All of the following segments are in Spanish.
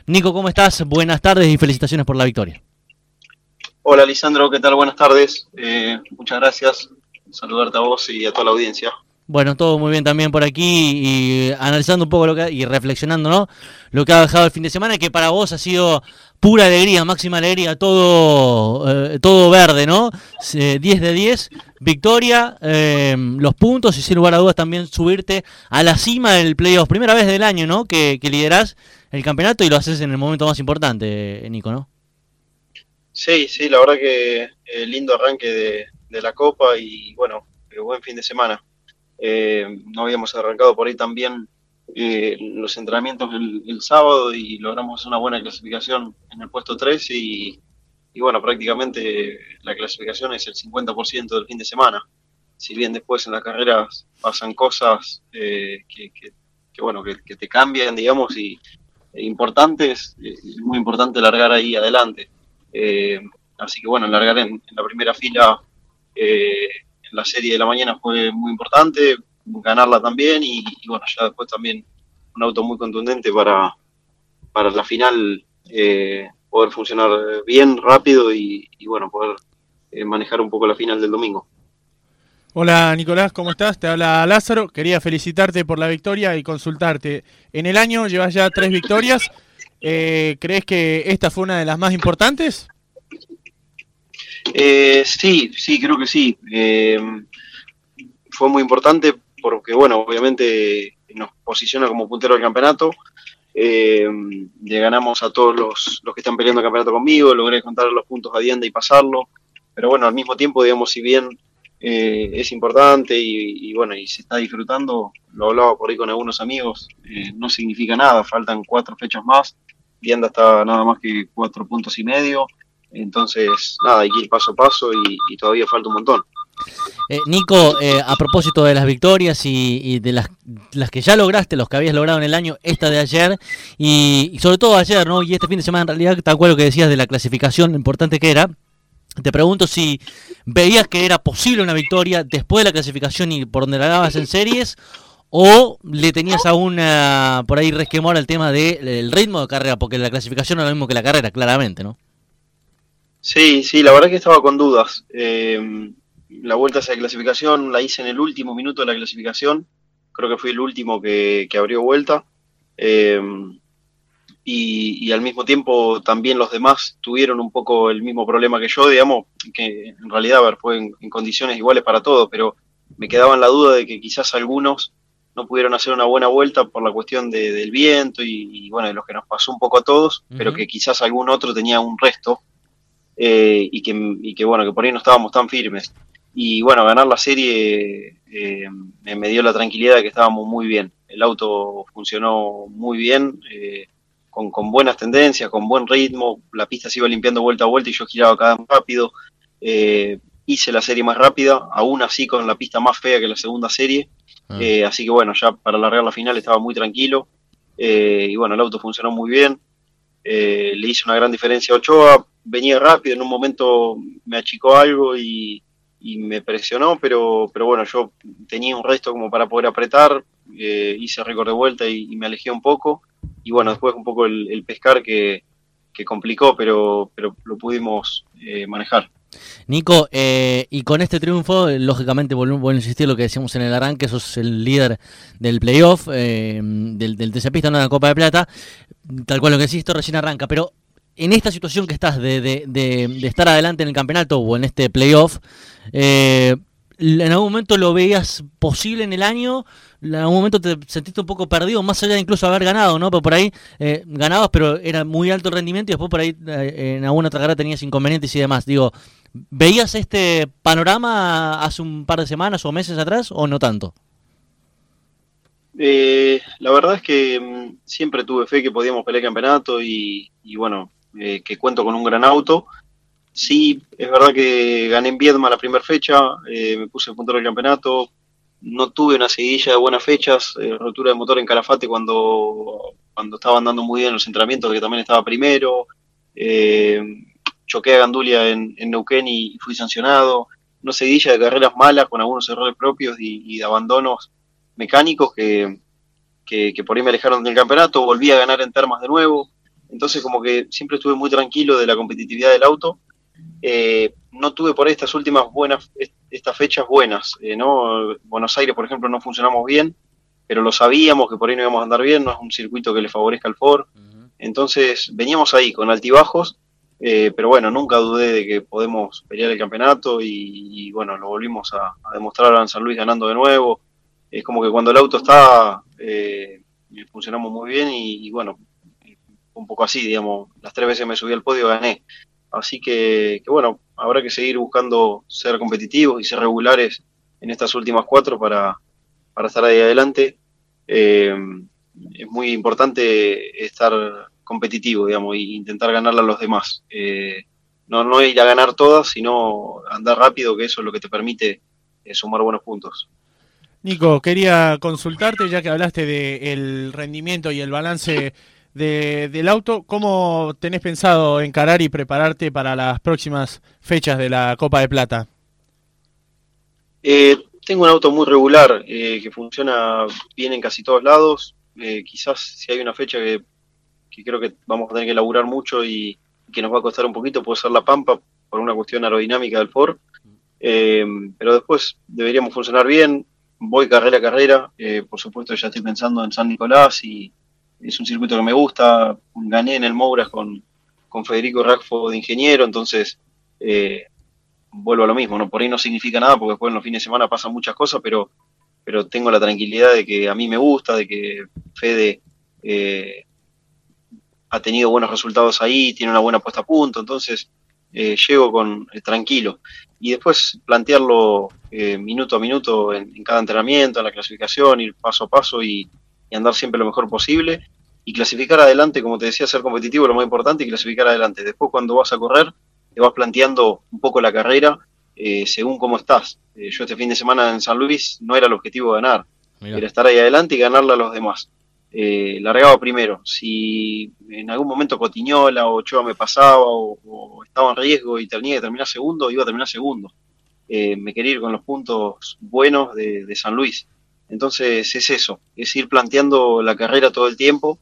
Nico, ¿cómo estás? Buenas tardes y felicitaciones por la victoria. Hola Lisandro, ¿qué tal? Buenas tardes. Muchas gracias. Saludarte a vos y a toda la audiencia. Bueno, todo muy bien también por aquí y analizando un poco y reflexionando, ¿no? Lo que ha dejado el fin de semana, que para vos ha sido pura alegría, máxima alegría, todo verde, ¿no? 10 de 10, victoria, los puntos y sin lugar a dudas también subirte a la cima del playoff. Primera vez del año, ¿no? Que liderás el campeonato y lo haces en el momento más importante, Nico, ¿no? Sí, sí, la verdad que lindo arranque de la Copa y bueno, buen fin de semana. No habíamos arrancado por ahí también los entrenamientos el sábado y logramos una buena clasificación en el puesto 3 y bueno, prácticamente la clasificación es el 50% del fin de semana. Si bien después en las carreras pasan cosas bueno, que te cambian, digamos, y importantes, es muy importante largar ahí adelante. Eh, Así que bueno, largar en la primera fila en la serie de la mañana fue muy importante, ganarla también y bueno, ya después también un auto muy contundente para la final poder funcionar bien, rápido y bueno, poder manejar un poco la final del domingo. Hola Nicolás, ¿cómo estás? Te habla Lázaro. Quería felicitarte por la victoria y consultarte. En el año llevas ya 3 victorias. ¿Crees que esta fue una de las más importantes? Sí, sí, creo que sí. Fue muy importante porque, bueno, obviamente nos posiciona como puntero del campeonato. Le ganamos a todos los que están peleando el campeonato conmigo, logré contar los puntos a Dienda y pasarlo. Pero bueno, al mismo tiempo, digamos, si bien es importante bueno, y se está disfrutando, lo hablaba por ahí con algunos amigos, no significa nada, faltan 4 fechas más. Dienda está nada más que 4 puntos y medio. Entonces, nada, hay que ir paso a paso y todavía falta un montón. Nico, a propósito de las victorias y de las que ya lograste, los que habías logrado en el año, esta de ayer y sobre todo ayer, ¿no? Y este fin de semana en realidad, tal cual lo que decías de la clasificación, lo importante que era, te pregunto si veías que era posible una victoria después de la clasificación y por donde la dabas en series o le tenías aún por ahí resquemor al tema del ritmo de carrera, porque la clasificación no es lo mismo que la carrera, claramente, ¿no? Sí, sí, la verdad que estaba con dudas. La vuelta hacia la clasificación la hice en el último minuto de la clasificación. Creo que fui el último que abrió vuelta. Eh, y al mismo tiempo también los demás tuvieron un poco el mismo problema que yo, digamos, que en realidad, a ver, fue en condiciones iguales para todos, pero me quedaba en la duda de que quizás algunos no pudieron hacer una buena vuelta por la cuestión del viento bueno, de lo que nos pasó un poco a todos, Uh pero -huh. que quizás algún otro tenía un resto y que bueno, que por ahí no estábamos tan firmes. Y bueno, ganar la serie me dio la tranquilidad de que estábamos muy bien. El auto funcionó muy bien, con buenas tendencias, con buen ritmo, la pista se iba limpiando vuelta a vuelta y yo giraba cada vez más rápido. Hice la serie más rápida, aún así con la pista más fea que la segunda serie. Ah. Así que bueno, ya para largar la final estaba muy tranquilo. Y bueno, el auto funcionó muy bien. Le hice una gran diferencia a Ochoa, venía rápido, en un momento me achicó algo y me presionó, pero bueno, yo tenía un resto como para poder apretar, hice récord de vuelta y me alejé un poco, y bueno, después un poco el pescar que complicó, pero lo pudimos manejar. Nico, y con este triunfo, lógicamente, vuelvo a insistir lo que decíamos en el arranque, sos el líder del playoff, del TC Pista, no de la Copa de Plata, tal cual lo que decís, esto recién arranca, pero en esta situación que estás de estar adelante en el campeonato o en este playoff, ¿en algún momento lo veías posible en el año? ¿En algún momento te sentiste un poco perdido, más allá de incluso haber ganado, ¿no? Pero por ahí ganabas, pero era muy alto el rendimiento y después por ahí en alguna otra carrera tenías inconvenientes y demás. Digo, ¿veías este panorama hace un par de semanas o meses atrás o no tanto? La verdad es que siempre tuve fe que podíamos pelear el campeonato y bueno, que cuento con un gran auto. Sí, es verdad que gané en Viedma la primera fecha, me puse el puntero del campeonato, no tuve una seguidilla de buenas fechas, rotura de motor en Calafate cuando estaba andando muy bien los entrenamientos, que también estaba primero, eh, choqué a Gandulia en Neuquén y fui sancionado, una seguidilla de carreras malas con algunos errores propios y de abandonos mecánicos que por ahí me alejaron del campeonato, volví a ganar en Termas de nuevo, entonces como que siempre estuve muy tranquilo de la competitividad del auto. No tuve por ahí estas fechas buenas, ¿no? Buenos Aires, por ejemplo, no funcionamos bien, pero lo sabíamos que por ahí no íbamos a andar bien, no es un circuito que le favorezca al Ford. Entonces veníamos ahí con altibajos, pero bueno, nunca dudé de que podemos pelear el campeonato y bueno, lo volvimos a demostrar en San Luis ganando de nuevo. Es como que cuando el auto está, funcionamos muy bien y bueno, un poco así, digamos, las 3 veces me subí al podio gané. Así que bueno, habrá que seguir buscando ser competitivos y ser regulares en estas últimas 4 para estar ahí adelante. Eh, es muy importante estar competitivo, digamos, e intentar ganarle a los demás. No ir a ganar todas, sino andar rápido, que eso es lo que te permite sumar buenos puntos. Nico, quería consultarte, ya que hablaste del rendimiento y el balance del auto, ¿cómo tenés pensado encarar y prepararte para las próximas fechas de la Copa de Plata? Tengo un auto muy regular, que funciona bien en casi todos lados. Quizás si hay una fecha que creo que vamos a tener que laburar mucho y que nos va a costar un poquito, puede ser La Pampa, por una cuestión aerodinámica del Ford. Pero después deberíamos funcionar bien. Voy carrera a carrera. Por supuesto, ya estoy pensando en San Nicolás y es un circuito que me gusta. Gané en el Mouras con Federico Raffo de ingeniero, entonces vuelvo a lo mismo. ¿No? Por ahí no significa nada porque después en los fines de semana pasan muchas cosas, pero tengo la tranquilidad de que a mí me gusta, de que Fede ha tenido buenos resultados ahí, tiene una buena puesta a punto, entonces llego tranquilo. Y después plantearlo minuto a minuto en cada entrenamiento, en la clasificación, ir paso a paso y andar siempre lo mejor posible. Y clasificar adelante, como te decía, ser competitivo es lo más importante y clasificar adelante. Después cuando vas a correr, te vas planteando un poco la carrera según cómo estás. Yo este fin de semana en San Luis no era el objetivo ganar, Mirá. era estar ahí adelante y ganarle a los demás. Largaba primero. Si en algún momento Cotiñola o Ochoa me pasaba o estaba en riesgo y tenía que terminar segundo, iba a terminar segundo. Me quería ir con los puntos buenos de San Luis. Entonces es eso, es ir planteando la carrera todo el tiempo,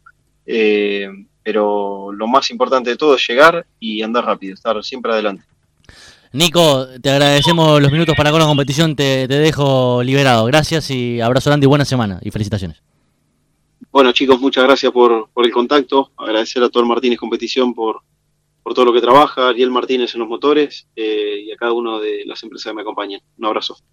pero lo más importante de todo es llegar y andar rápido, estar siempre adelante. Nico, te agradecemos los minutos para con la competición, te dejo liberado. Gracias y abrazo grande y buena semana y felicitaciones. Bueno chicos, muchas gracias por el contacto, agradecer a todo el Martínez Competición por todo lo que trabaja, Ariel Martínez en los motores y a cada uno de las empresas que me acompañan. Un abrazo.